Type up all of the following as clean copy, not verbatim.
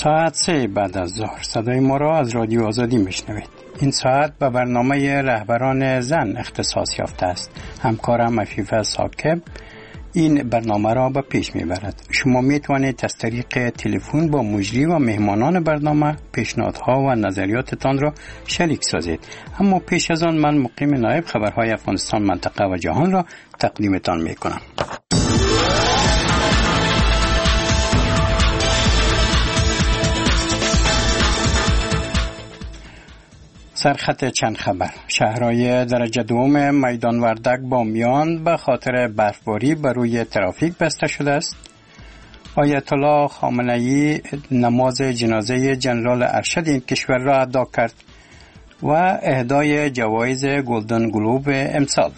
ساعت 3 بعد از ظهر صدای ما را از رادیو آزادی میشنوید. این ساعت به برنامه رهبران زن اختصاص یافته است. همکارم عفیفه ثاقب این برنامه را به پیش میبرد. شما میتوانید از طریق تلفن با مجری و مهمانان برنامه پیشنهادها و نظریاتتان را شریک سازید. اما پیش از آن من مقیم نایب خبرهای افغانستان، منطقه و جهان را تقدیمتان میکنم. سرخط چند خبر. شهرهای درجه دوم میدان وردک بامیان به خاطر برفباری بر روی ترافیک بسته شده است. آیت الله خامنه‌ای نماز جنازه جنرال ارشد این کشور را ادا کرد و اهدای جوایز گلدن گلوب امسال.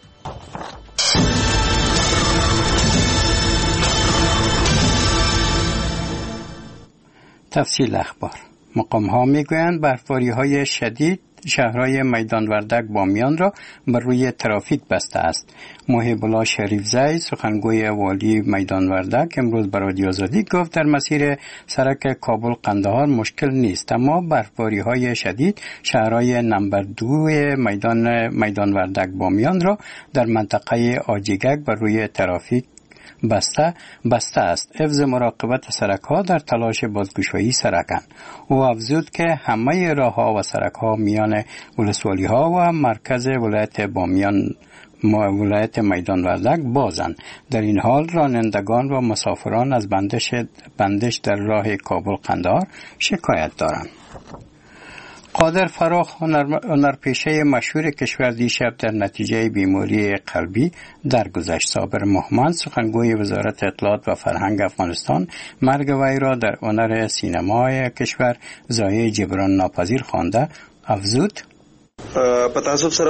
تفصیل اخبار. مقام ها میگویند برفباری های شدید شهرهای میدان وردک بامیان را بر روی ترافیک بسته است. محب الله شریفزی سخنگوی والی میدان وردک امروز به رادیو آزادی گفت در مسیر سرک کابل قندهار مشکل نیست، اما برفباری های شدید شهرهای نمبر 2 میدان وردک بامیان را در منطقه آجیگک بر روی ترافیک بسته است. حفظ مراقبت سرک‌ها در تلاش بازگشایی سرک‌اند. او افزود که همه راه‌ها و سرک‌ها میان ولسوالی‌ها و مرکز ولایت بامیان ولایت میدان وردک بازند. در این حال رانندگان و مسافران از بندش در راه کابل قندهار شکایت دارند. قادر فراخ هنرپیشه مشهور کشور دیشب در نتیجه بیماری قلبی درگذشت. صابر محمد سخنگوی وزارت اطلاعات و فرهنگ افغانستان مرگ وی را در هنر سینمای کشور ضایعه جبران ناپذیر خوانده. افزود با تاسف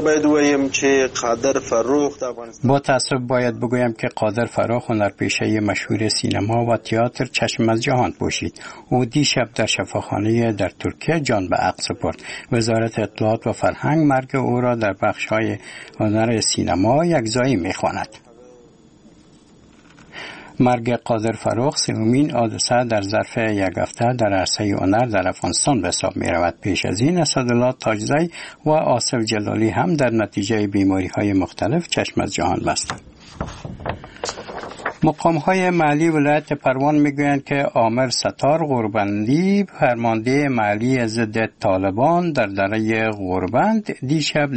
باید بگویم که قادر فراخ هنرپیشه مشهور سینما و تئاتر چشم از جهان پوشید. او دیشب در شفاخانه در ترکیه جان به عقل سپرد. وزارت اطلاعات و فرهنگ مرگ او را در بخش‌های هنر سینما یکجایی می‌خواند. مرگ قادر فراخ سومین حادثه در ظرف یک هفته در عرصه هنر در افغانستان به حساب می رود. پیش از این اسدالله تاجزی و آصف جلالی هم در نتیجه بیماری‌های مختلف چشم از جهان بستند. مقام‌های محلی ولایت پروان میگویند که عامر ستار غوربندی فرمانده محلی ضد طالبان در دره غوربند دیشب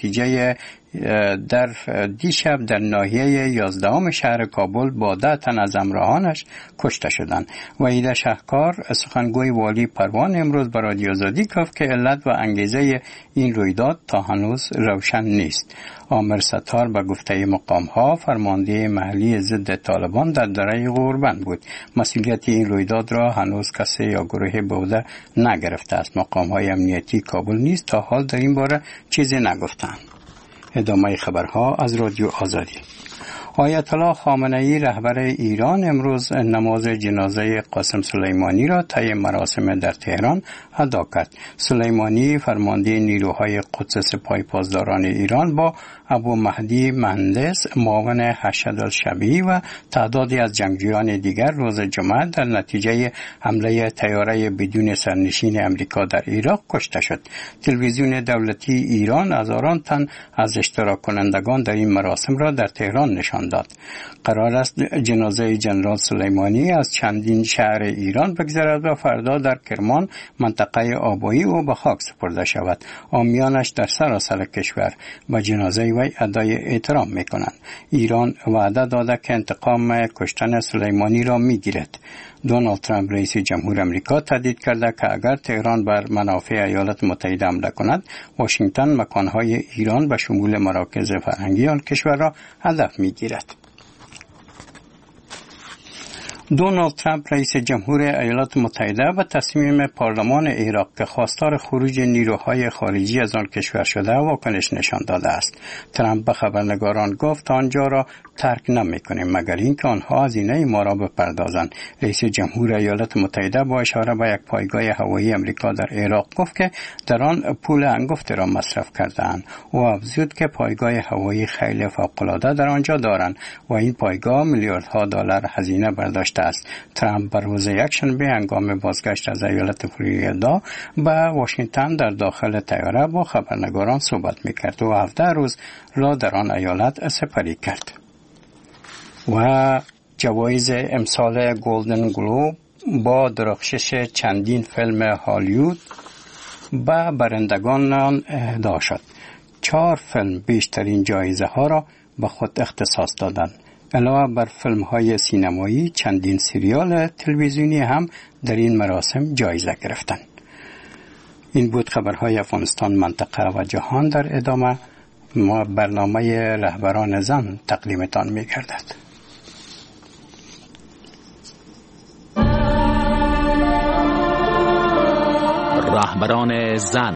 در ناحیه 11 شهر کابل با 10 تن از همراهانش کشته شدند. وحید شهکار سخنگوی والی پروان امروز به رادیو آزادی گفت که علت و انگیزه این رویداد تا هنوز روشن نیست. عامر ستار به گفته مقام‌ها فرمانده محلی ضد طالبان در دره غوربند بود. مسئولیت این رویداد را هنوز کسی یا گروه به عهده نگرفته است. مقام‌های امنیتی کابل نیز تا حال در این باره چیزی نگفتند. ادامه خبرها از رادیو آزادی. آیت الله خامنه‌ای رهبر ایران امروز نماز جنازه قاسم سلیمانی را طی مراسم در تهران ادا کرد. سلیمانی فرمانده نیروهای قدس سپاه پاسداران ایران با ابو مهدی مهندس معاون حشد الشبیه و تعدادی از جنگجویان دیگر روز جمعه در نتیجه حمله طیاره بدون سرنشین امریکا در عراق کشته شد. تلویزیون دولتی ایران هزاران تن از اشتراک کنندگان در این مراسم را در تهران نشان داد. قرار است جنازه جنرال سلیمانی از چندین شهر ایران بگذرد و فردا در کرمان منطقه آبایی او به خاک سپرده شود. عامیانش در سراسر کشور به جنازه وی ادای احترام میکنند. ایران وعده داده که انتقام کشتن سلیمانی را میگیرد. دونالد ترامپ رئیس جمهور آمریکا تهدید کرده که اگر تهران بر منافع ایالات متحده حمله کند، واشنگتن مکانهای ایران به شمول مراکز فرهنگی آن کشور را هدف میگیرد. دونالد ترامپ رئیس جمهور ایالات متحده به تصمیم پارلمان عراق که خواستار خروج نیروهای خارجی از آن کشور شده واکنش نشان داده است. ترامپ به خبرنگاران گفت آنجا را ترک نمی‌کنیم مگر اینکه آنها هزینه ما را بپردازند. رئیس جمهور ایالات متحده با اشاره به یک پایگاه هوایی امریکا در عراق گفت که در آن پول انگفت را مصرف کرده‌اند. او افزود که پایگاه هوایی خیلی فوق‌العاده در آنجا دارند و این پایگاه میلیاردها دلار هزینه برداشته گفته است. ترامپ بر روز یکشنبه هنگام بازگشت از ایالت فلوریدا به واشنگتن در داخل طیاره با خبرنگاران صحبت میکرد و 17 روز را در آن ایالت سپری کرد. و جوایز امسال گلدن گلوب با درخشش چندین فیلم هالیوود به برندگان اهدا شد. 4 فیلم بیشترین جایزه ها را به خود اختصاص دادند. علاوه بر فیلم های سینمایی، چندین سریال تلویزیونی هم در این مراسم جایزه گرفتند. این بود خبرهای افغانستان، منطقه و جهان. در ادامه ما برنامه رهبران زن تقدیمتان می گردد. رهبران زن.